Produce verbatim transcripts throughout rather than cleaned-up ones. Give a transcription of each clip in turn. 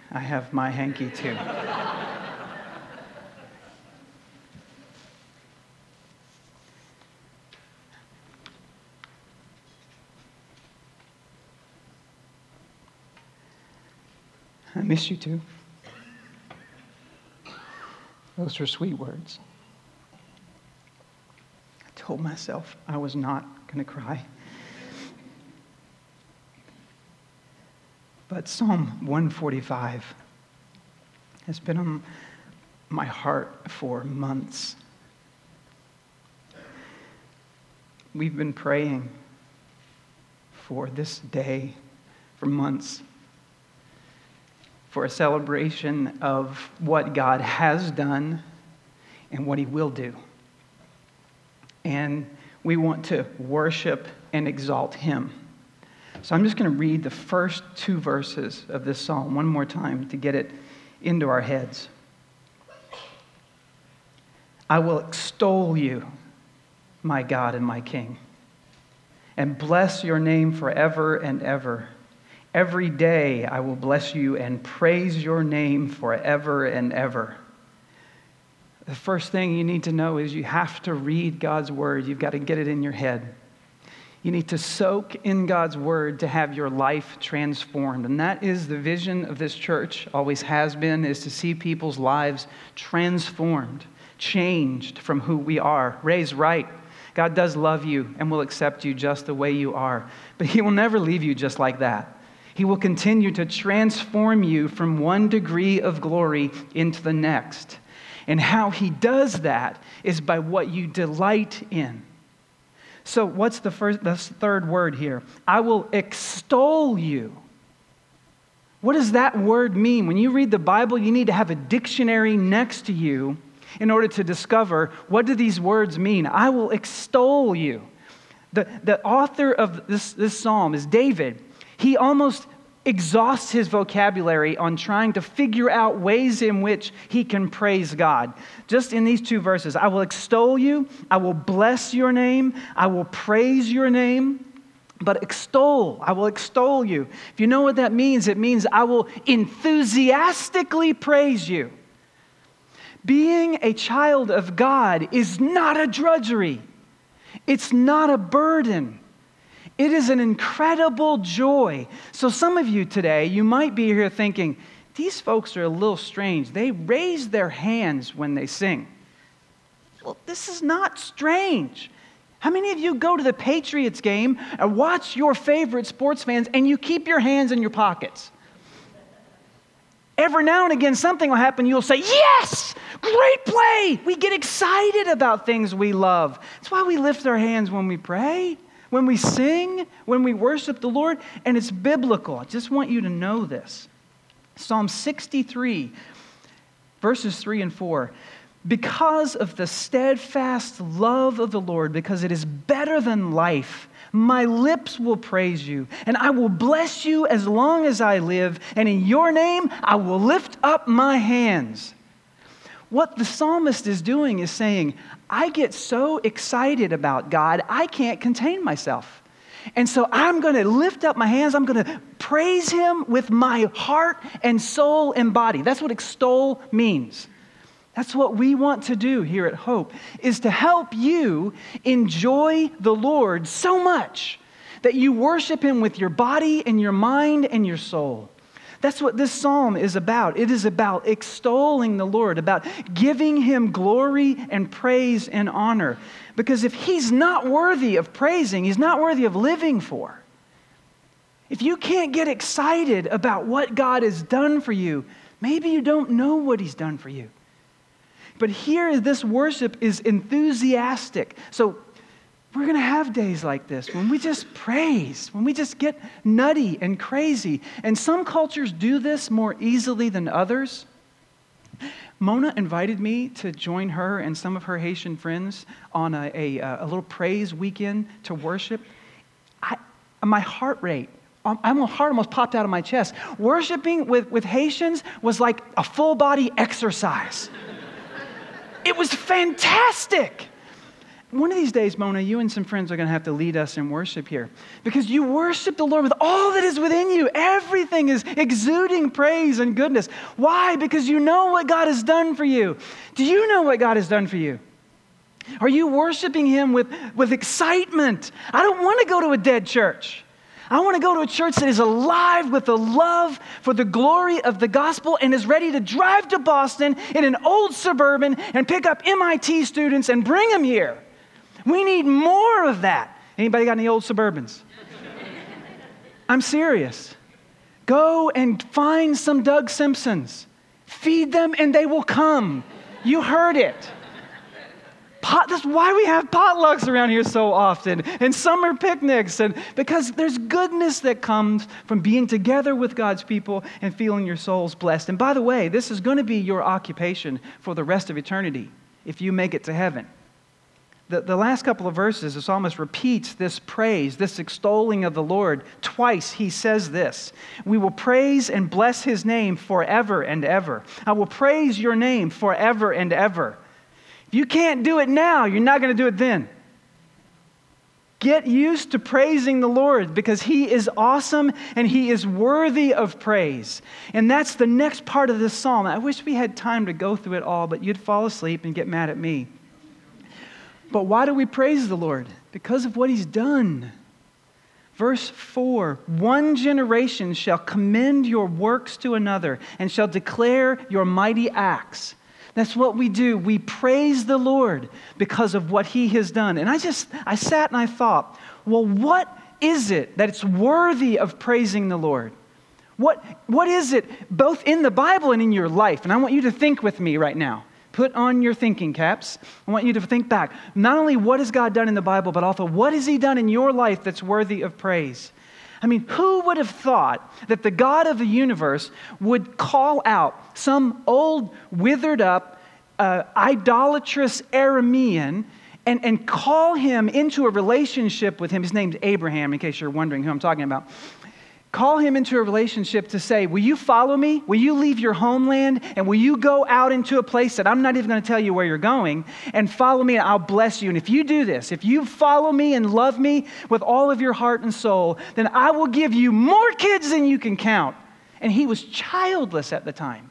I have my hanky too. I miss you too. Those were sweet words. I told myself I was not going to cry. But Psalm one forty-five has been on my heart for months. We've been praying for this day for months, for a celebration of what God has done and what He will do. And we want to worship and exalt Him. So I'm just going to read the first two verses of this psalm one more time to get it into our heads. I will extol you, my God and my King, and bless your name forever and ever. Every day I will bless you and praise your name forever and ever. The first thing you need to know is you have to read God's word. You've got to get it in your head. You need to soak in God's word to have your life transformed. And that is the vision of this church, always has been, is to see people's lives transformed, changed from who we are. Ray's right. God does love you and will accept you just the way you are. But He will never leave you just like that. He will continue to transform you from one degree of glory into the next. And how He does that is by what you delight in. So what's the first, the third word here? I will extol you. What does that word mean? When you read the Bible, you need to have a dictionary next to you in order to discover what do these words mean. I will extol you. The, the author of this, this psalm is David. He almost exhausts his vocabulary on trying to figure out ways in which he can praise God. Just in these two verses, I will extol you, I will bless your name, I will praise your name. But extol, I will extol you. If you know what that means, it means I will enthusiastically praise you. Being a child of God is not a drudgery. It's not a burden. It is an incredible joy. So some of you today, you might be here thinking, these folks are a little strange. They raise their hands when they sing. Well, this is not strange. How many of you go to the Patriots game and watch your favorite sports fans and you keep your hands in your pockets? Every now and again, something will happen. You'll say, yes, great play. We get excited about things we love. That's why we lift our hands when we pray, when we sing, when we worship the Lord, and it's biblical. I just want you to know this. Psalm sixty-three, verses three and four. Because of the steadfast love of the Lord, because it is better than life, my lips will praise you, and I will bless you as long as I live, and in your name I will lift up my hands. What the psalmist is doing is saying, I get so excited about God, I can't contain myself. And so I'm going to lift up my hands. I'm going to praise Him with my heart and soul and body. That's what extol means. That's what we want to do here at Hope, is to help you enjoy the Lord so much that you worship Him with your body and your mind and your soul. That's what this psalm is about. It is about extolling the Lord, about giving Him glory and praise and honor. Because if He's not worthy of praising, He's not worthy of living for. If you can't get excited about what God has done for you, maybe you don't know what He's done for you. But here, this worship is enthusiastic. So we're going to have days like this when we just praise, when we just get nutty and crazy. And some cultures do this more easily than others. Mona invited me to join her and some of her Haitian friends on a, a, a little praise weekend to worship. I, my heart rate, my heart almost popped out of my chest. Worshiping with, with Haitians was like a full body exercise. It was fantastic. One of these days, Mona, you and some friends are going to have to lead us in worship here, because you worship the Lord with all that is within you. Everything is exuding praise and goodness. Why? Because you know what God has done for you. Do you know what God has done for you? Are you worshiping Him with, with excitement? I don't want to go to a dead church. I want to go to a church that is alive with the love for the glory of the gospel and is ready to drive to Boston in an old Suburban and pick up M I T students and bring them here. We need more of that. Anybody got any old Suburbans? I'm serious. Go and find some Doug Simpsons. Feed them and they will come. You heard it. Pot, that's why we have potlucks around here so often and summer picnics, and because there's goodness that comes from being together with God's people and feeling your souls blessed. And by the way, this is going to be your occupation for the rest of eternity if you make it to heaven. The, the last couple of verses, the psalmist repeats this praise, this extolling of the Lord. Twice he says this: we will praise and bless His name forever and ever. I will praise your name forever and ever. If you can't do it now, you're not going to do it then. Get used to praising the Lord because He is awesome and He is worthy of praise. And that's the next part of this psalm. I wish we had time to go through it all, but you'd fall asleep and get mad at me. But why do we praise the Lord? Because of what He's done. Verse four, one generation shall commend your works to another and shall declare your mighty acts. That's what we do. We praise the Lord because of what He has done. And I just, I sat and I thought, well, what is it that it's worthy of praising the Lord? What, what is it both in the Bible and in your life? And I want you to think with me right now. Put on your thinking caps. I want you to think back. Not only what has God done in the Bible, but also what has He done in your life that's worthy of praise? I mean, who would have thought that the God of the universe would call out some old, withered up, uh, idolatrous Aramean and, and call him into a relationship with him? His name's Abraham, in case you're wondering who I'm talking about. Call him into a relationship to say, will you follow me? Will you leave your homeland? And will you go out into a place that I'm not even going to tell you where you're going, and follow me and I'll bless you? And if you do this, if you follow me and love me with all of your heart and soul, then I will give you more kids than you can count. And he was childless at the time.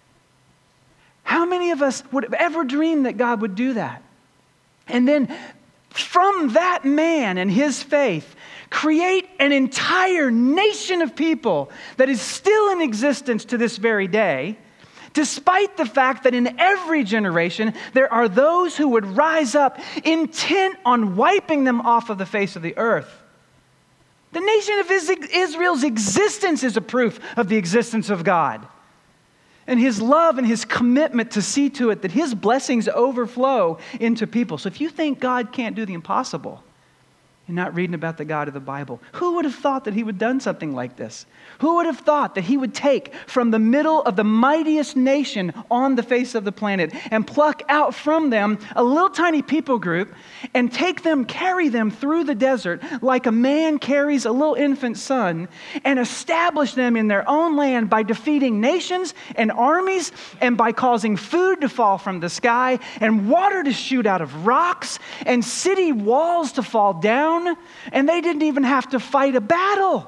How many of us would have ever dreamed that God would do that? And then from that man and his faith, create an entire nation of people that is still in existence to this very day, despite the fact that in every generation there are those who would rise up intent on wiping them off of the face of the earth. The nation of Israel's existence is a proof of the existence of God and His love and His commitment to see to it that His blessings overflow into people. So if you think God can't do the impossible, you're not reading about the God of the Bible. Who would have thought that He would have done something like this? Who would have thought that He would take from the middle of the mightiest nation on the face of the planet and pluck out from them a little tiny people group and take them, carry them through the desert like a man carries a little infant son, and establish them in their own land by defeating nations and armies and by causing food to fall from the sky and water to shoot out of rocks and city walls to fall down? And they didn't even have to fight a battle.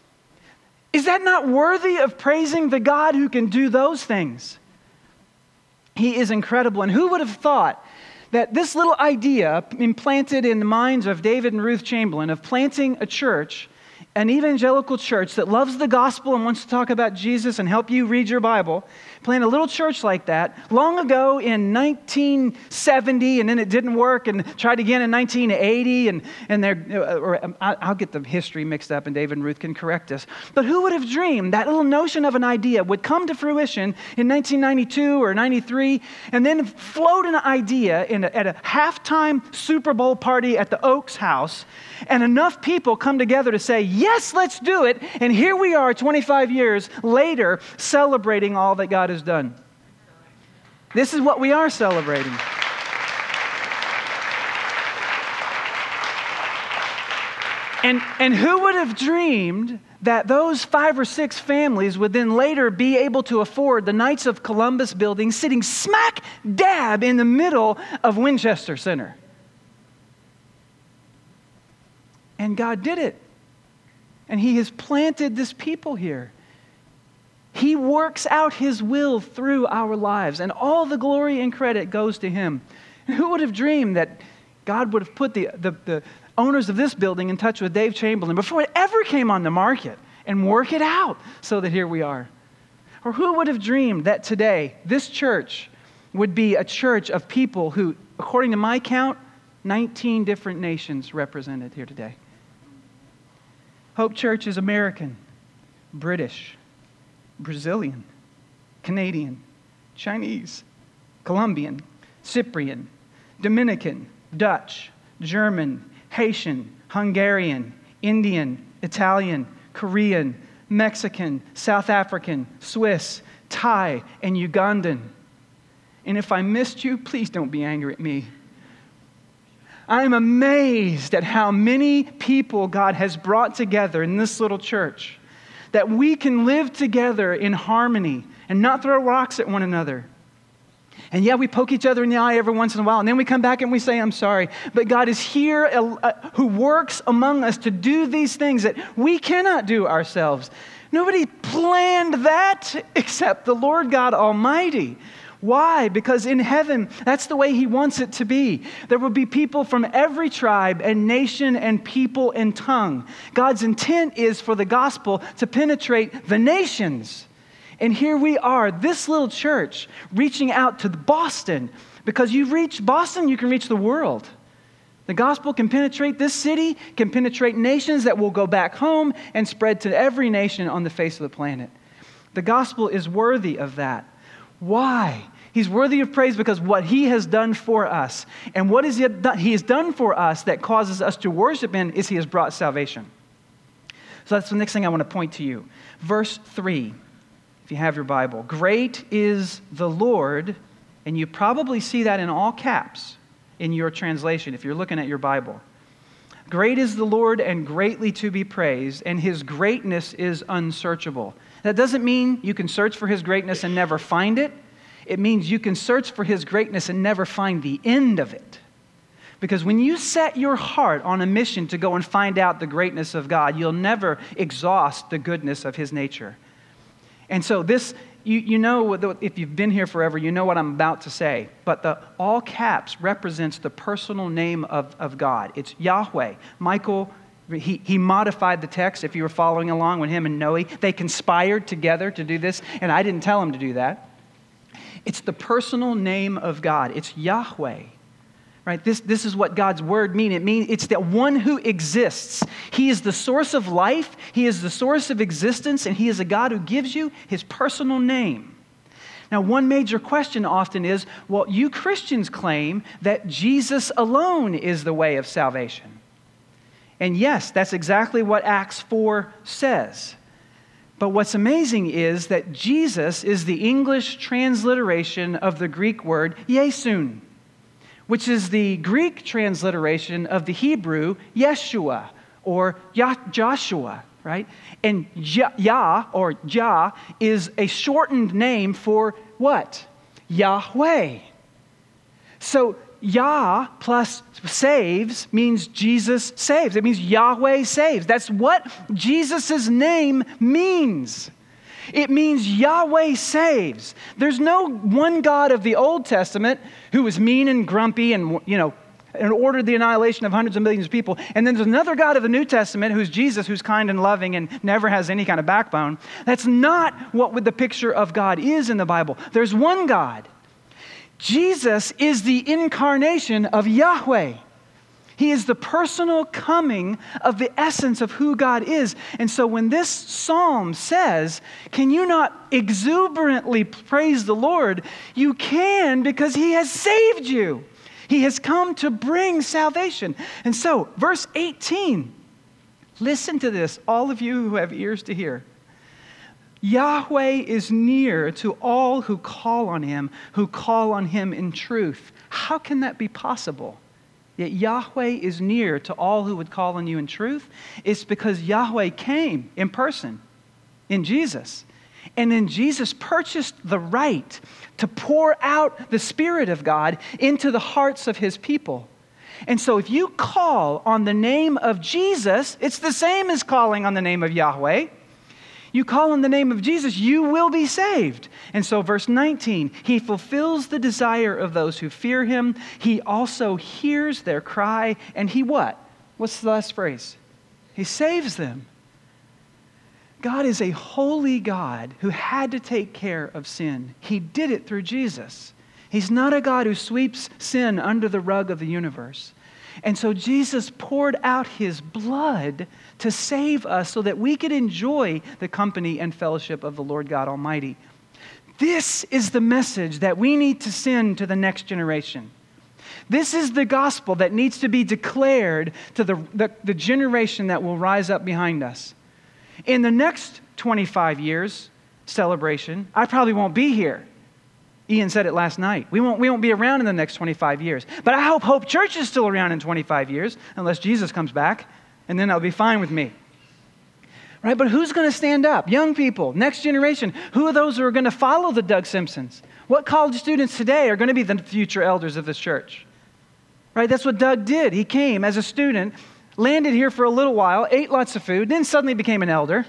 Is that not worthy of praising the God who can do those things? He is incredible. And who would have thought that this little idea implanted in the minds of David and Ruth Chamberlain of planting a church, an evangelical church that loves the gospel and wants to talk about Jesus and help you read your Bible, plant a little church like that long ago in nineteen seventy, and then it didn't work, and tried again in nineteen eighty, and and they're, or I'll get the history mixed up, and David and Ruth can correct us. But who would have dreamed that little notion of an idea would come to fruition in nineteen ninety-two or ninety-three, and then float an idea in a, at a halftime Super Bowl party at the Oaks house, and enough people come together to say, yes, let's do it, and here we are twenty-five years later celebrating all that God has done. This is what we are celebrating. And, and who would have dreamed that those five or six families would then later be able to afford the Knights of Columbus building sitting smack dab in the middle of Winchester Center? And God did it. And he has planted this people here. He works out his will through our lives, and all the glory and credit goes to him. And who would have dreamed that God would have put the, the, the owners of this building in touch with Dave Chamberlain before it ever came on the market and work it out so that here we are? Or who would have dreamed that today this church would be a church of people who, according to my count, nineteen different nations represented here today. Hope Church is American, British, Brazilian, Canadian, Chinese, Colombian, Cyprian, Dominican, Dutch, German, Haitian, Hungarian, Indian, Italian, Korean, Mexican, South African, Swiss, Thai, and Ugandan. And if I missed you, please don't be angry at me. I'm amazed at how many people God has brought together in this little church, that we can live together in harmony and not throw rocks at one another. And yeah, we poke each other in the eye every once in a while, and then we come back and we say, I'm sorry. But God is here uh, uh, who works among us to do these things that we cannot do ourselves. Nobody planned that except the Lord God Almighty. Why? Because in heaven, that's the way he wants it to be. There will be people from every tribe and nation and people and tongue. God's intent is for the gospel to penetrate the nations. And here we are, this little church, reaching out to Boston. Because you reach Boston, you can reach the world. The gospel can penetrate this city, can penetrate nations that will go back home and spread to every nation on the face of the planet. The gospel is worthy of that. Why? He's worthy of praise because what he has done for us. And what is he he has done for us that causes us to worship him is he has brought salvation. So that's the next thing I want to point to you. Verse three, if you have your Bible. Great is the Lord, and you probably see that in all caps in your translation if you're looking at your Bible. Great is the Lord and greatly to be praised, and his greatness is unsearchable. That doesn't mean you can search for his greatness and never find it. It means you can search for his greatness and never find the end of it. Because when you set your heart on a mission to go and find out the greatness of God, you'll never exhaust the goodness of his nature. And so this, you, you know, if you've been here forever, you know what I'm about to say. But the all caps represents the personal name of, of God. It's Yahweh. Michael, he, he modified the text if you were following along with him and Noe. They conspired together to do this, and I didn't tell him to do that. It's the personal name of God. It's Yahweh. Right? This, this is what God's word means. It means it's the one who exists. He is the source of life. He is the source of existence, and he is a God who gives you his personal name. Now, one major question often is, well, you Christians claim that Jesus alone is the way of salvation. And yes, that's exactly what Acts four says. But what's amazing is that Jesus is the English transliteration of the Greek word Yesun, which is the Greek transliteration of the Hebrew Yeshua or Joshua, right? And Yah or Jah is a shortened name for what? Yahweh. So Yah plus saves means Jesus saves. It means Yahweh saves. That's what Jesus' name means. It means Yahweh saves. There's no one God of the Old Testament who was mean and grumpy and, you know, and ordered the annihilation of hundreds of millions of people. And then there's another God of the New Testament who's Jesus, who's kind and loving and never has any kind of backbone. That's not what the picture of God is in the Bible. There's one God. Jesus is the incarnation of Yahweh. He is the personal coming of the essence of who God is. And so when this psalm says, can you not exuberantly praise the Lord? You can, because he has saved you. He has come to bring salvation. And so, verse eighteen, listen to this, all of you who have ears to hear. Yahweh is near to all who call on him, who call on him in truth. How can that be possible? Yet Yahweh is near to all who would call on you in truth. It's because Yahweh came in person in Jesus. And then Jesus purchased the right to pour out the Spirit of God into the hearts of his people. And so if you call on the name of Jesus, it's the same as calling on the name of Yahweh. You call on the name of Jesus, you will be saved. And so verse nineteen, he fulfills the desire of those who fear him. He also hears their cry, and he what? What's the last phrase? He saves them. God is a holy God who had to take care of sin. He did it through Jesus. He's not a God who sweeps sin under the rug of the universe. And so Jesus poured out his blood to save us so that we could enjoy the company and fellowship of the Lord God Almighty. This is the message that we need to send to the next generation. This is the gospel that needs to be declared to the, the, the generation that will rise up behind us. In the next twenty-five years celebration, I probably won't be here. Ian said it last night. We won't, we won't be around in the next twenty-five years. But I hope Hope Church is still around in twenty-five years, unless Jesus comes back, and then that'll be fine with me. Right? But who's going to stand up? Young people, next generation. Who are those who are going to follow the Doug Simpsons? What college students today are going to be the future elders of this church? Right? That's what Doug did. He came as a student, landed here for a little while, ate lots of food, then suddenly became an elder.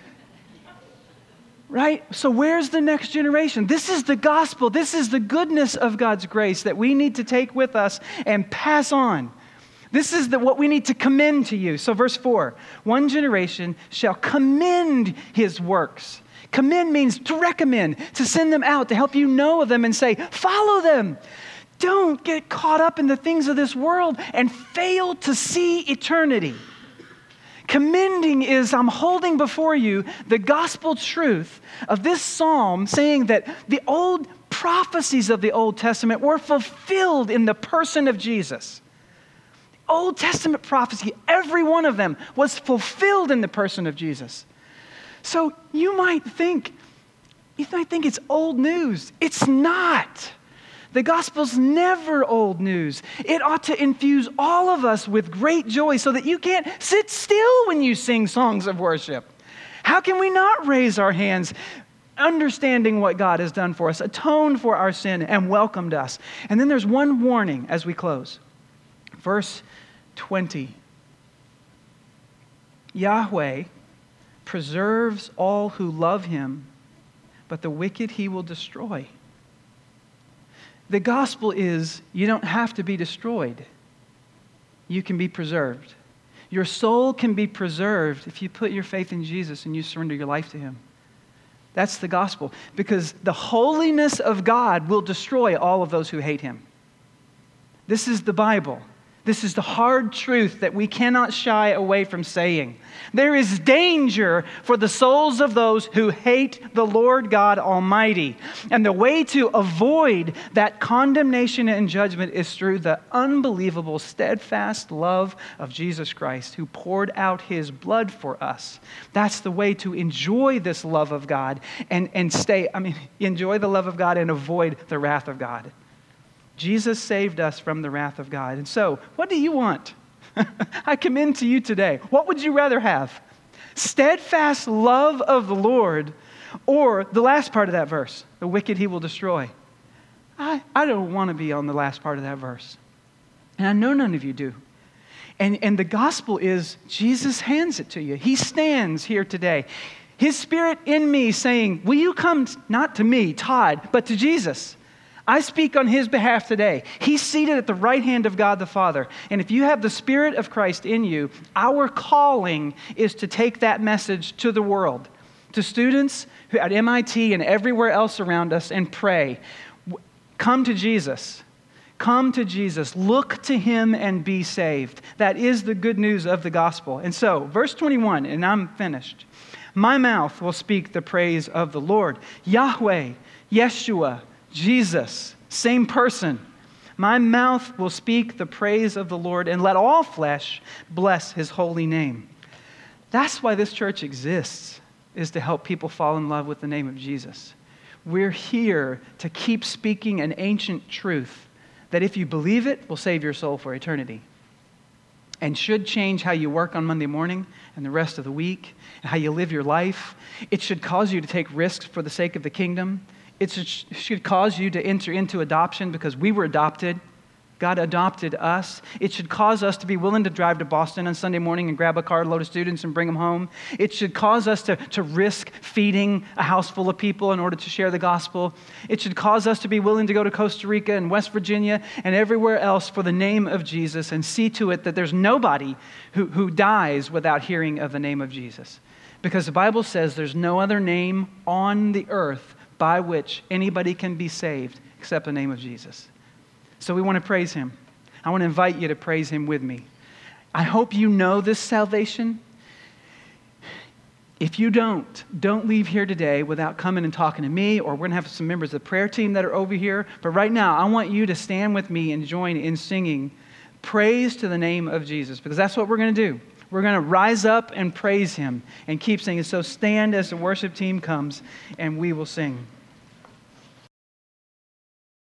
Right? So where's the next generation? This is the gospel. This is the goodness of God's grace that we need to take with us and pass on. This is the, what we need to commend to you. So verse four, one generation shall commend his works. Commend means to recommend, to send them out, to help you know of them and say, follow them. Don't get caught up in the things of this world and fail to see eternity. Commending is I'm holding before you the gospel truth of this psalm saying that the old prophecies of the Old Testament were fulfilled in the person of Jesus. The Old Testament prophecy, every one of them was fulfilled in the person of Jesus. So you might think, you might think it's old news. It's not. The gospel's never old news. It ought to infuse all of us with great joy so that you can't sit still when you sing songs of worship. How can we not raise our hands, understanding what God has done for us, atoned for our sin, and welcomed us? And then there's one warning as we close. Verse twenty. Yahweh preserves all who love him, but the wicked he will destroy. The gospel is you don't have to be destroyed. You can be preserved. Your soul can be preserved if you put your faith in Jesus and you surrender your life to him. That's the gospel. Because the holiness of God will destroy all of those who hate him. This is the Bible. This is the hard truth that we cannot shy away from saying. There is danger for the souls of those who hate the Lord God Almighty. And the way to avoid that condemnation and judgment is through the unbelievable, steadfast love of Jesus Christ, who poured out his blood for us. That's the way to enjoy this love of God and, and stay, I mean, enjoy the love of God and avoid the wrath of God. Jesus saved us from the wrath of God. And so, what do you want? I commend to you today. What would you rather have? Steadfast love of the Lord, or the last part of that verse, the wicked he will destroy? I, I don't want to be on the last part of that verse. And I know none of you do. And, and the gospel is Jesus hands it to you. He stands here today. His Spirit in me saying, will you come not to me, Todd, but to Jesus? I speak on his behalf today. He's seated at the right hand of God the Father. And if you have the Spirit of Christ in you, our calling is to take that message to the world, to students at M I T and everywhere else around us, and pray. Come to Jesus. Come to Jesus. Look to him and be saved. That is the good news of the gospel. And so, verse twenty-one, and I'm finished. My mouth will speak the praise of the Lord. Yahweh, Yeshua, Jesus, same person. My mouth will speak the praise of the Lord, and let all flesh bless his holy name. That's why this church exists, is to help people fall in love with the name of Jesus. We're here to keep speaking an ancient truth that if you believe it, will save your soul for eternity. And should change how you work on Monday morning and the rest of the week, and how you live your life. It should cause you to take risks for the sake of the kingdom. It should cause you to enter into adoption because we were adopted. God adopted us. It should cause us to be willing to drive to Boston on Sunday morning and grab a carload of students and bring them home. It should cause us to, to risk feeding a house full of people in order to share the gospel. It should cause us to be willing to go to Costa Rica and West Virginia and everywhere else for the name of Jesus and see to it that there's nobody who, who dies without hearing of the name of Jesus. Because the Bible says there's no other name on the earth by which anybody can be saved except the name of Jesus. So we want to praise him. I want to invite you to praise him with me. I hope you know this salvation. If you don't, don't leave here today without coming and talking to me, or we're going to have some members of the prayer team that are over here. But right now, I want you to stand with me and join in singing praise to the name of Jesus, because that's what we're going to do. We're going to rise up and praise him and keep singing. So stand as the worship team comes and we will sing.